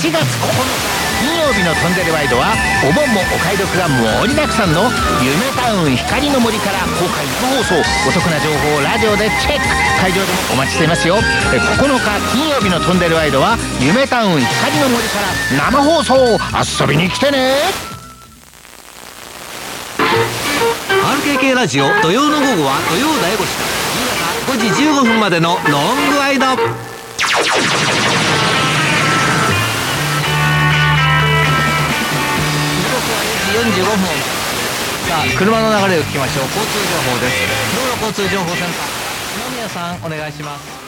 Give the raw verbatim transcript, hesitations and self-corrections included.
しがつここのか金曜日のトンネルワイドはお盆もお買い得が盛りだくさんの夢タウン光の森から公開生放送、お得な情報をラジオでチェック。会場でもお待ちしていますよ。えここのか金曜日のトンネルワイドは夢タウン光の森から生放送、遊びに来てね。 アールケーケー ラジオ土曜の午後は土曜大越し夕方ごじじゅうごふんまでのロングワイド。よんじゅうごふん。さあ車の流れを聞きましょう。交通情報です。道路交通情報センター、篠宮さんお願いします。